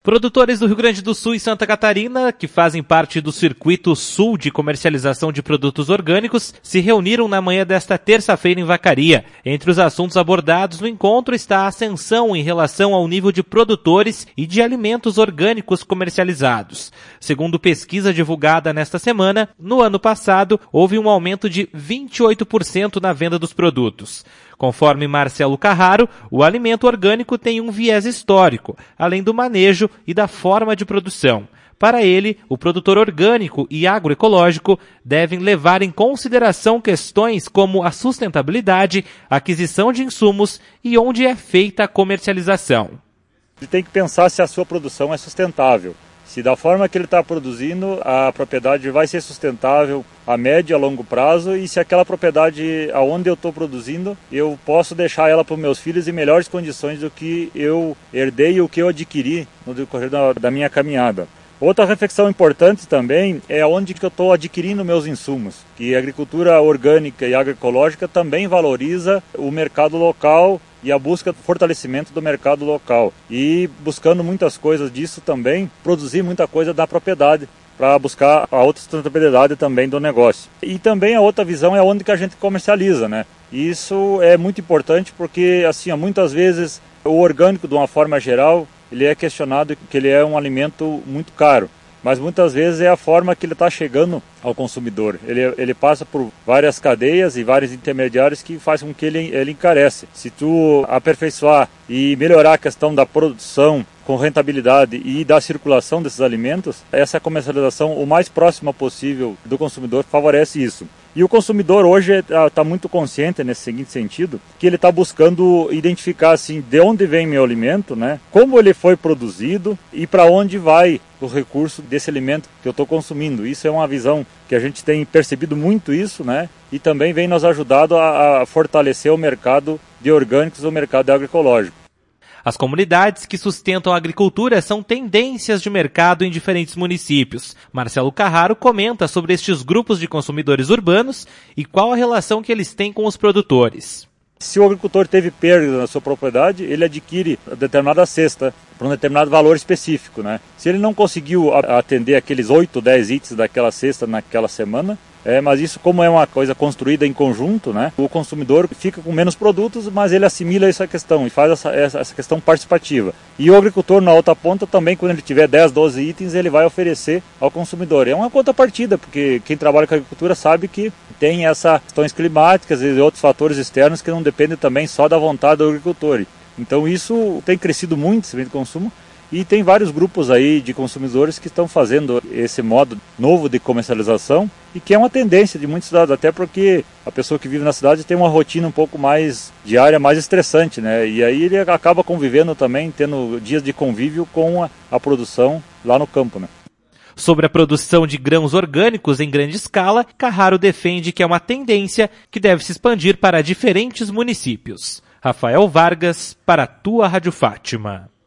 Produtores do Rio Grande do Sul e Santa Catarina, que fazem parte do Circuito Sul de Comercialização de Produtos Orgânicos, se reuniram na manhã desta terça-feira em Vacaria. Entre os assuntos abordados no encontro está a ascensão em relação ao nível de produtores e de alimentos orgânicos comercializados. Segundo pesquisa divulgada nesta semana, no ano passado houve um aumento de 28% na venda dos produtos. Conforme Marcelo Carraro, o alimento orgânico tem um viés histórico, além do manejo e da forma de produção. Para ele, o produtor orgânico e agroecológico devem levar em consideração questões como a sustentabilidade, a aquisição de insumos e onde é feita a comercialização. Ele tem que pensar se a sua produção é sustentável. Se da forma que ele está produzindo, a propriedade vai ser sustentável a médio e a longo prazo, e se aquela propriedade aonde eu estou produzindo, eu posso deixar ela para os meus filhos em melhores condições do que eu herdei e o que eu adquiri no decorrer da minha caminhada. Outra reflexão importante também é onde que eu estou adquirindo meus insumos, que a agricultura orgânica e agroecológica também valoriza o mercado local e a busca do fortalecimento do mercado local. E buscando muitas coisas disso também, produzir muita coisa da propriedade para buscar a outra sustentabilidade também do negócio. E também a outra visão é onde que a gente comercializa, né? E isso é muito importante porque, assim, muitas vezes o orgânico, de uma forma geral, ele é questionado que ele é um alimento muito caro. Mas muitas vezes é a forma que ele está chegando ao consumidor. Ele passa por várias cadeias e vários intermediários que fazem com que ele encarece. Se tu aperfeiçoar e melhorar a questão da produção com rentabilidade e da circulação desses alimentos, essa comercialização o mais próxima possível do consumidor favorece isso. E o consumidor hoje está muito consciente nesse seguinte sentido, que ele está buscando identificar assim, de onde vem meu alimento, né? Como ele foi produzido e para onde vai o recurso desse alimento que eu estou consumindo. Isso é uma visão que a gente tem percebido muito isso, né? E também vem nos ajudado a fortalecer o mercado de orgânicos, o mercado agroecológico. As comunidades que sustentam a agricultura são tendências de mercado em diferentes municípios. Marcelo Carraro comenta sobre estes grupos de consumidores urbanos e qual a relação que eles têm com os produtores. Se o agricultor teve perda na sua propriedade, ele adquire determinada cesta para um determinado valor específico, né? Se ele não conseguiu atender aqueles 8, 10 itens daquela cesta naquela semana, mas isso, como é uma coisa construída em conjunto, né? O consumidor fica com menos produtos, mas ele assimila essa questão e faz essa questão participativa. E o agricultor, na outra ponta, também, quando ele tiver 10, 12 itens, ele vai oferecer ao consumidor. É uma contrapartida, porque quem trabalha com a agricultura sabe que tem essas questões climáticas e outros fatores externos que não dependem também só da vontade do agricultor. Então isso tem crescido muito, esse bem de consumo. E tem vários grupos aí de consumidores que estão fazendo esse modo novo de comercialização e que é uma tendência de muitas cidades, até porque a pessoa que vive na cidade tem uma rotina um pouco mais diária, mais estressante, né? E aí ele acaba convivendo também, tendo dias de convívio com a produção lá no campo, né? Sobre a produção de grãos orgânicos em grande escala, Carraro defende que é uma tendência que deve se expandir para diferentes municípios. Rafael Vargas, para a tua Rádio Fátima.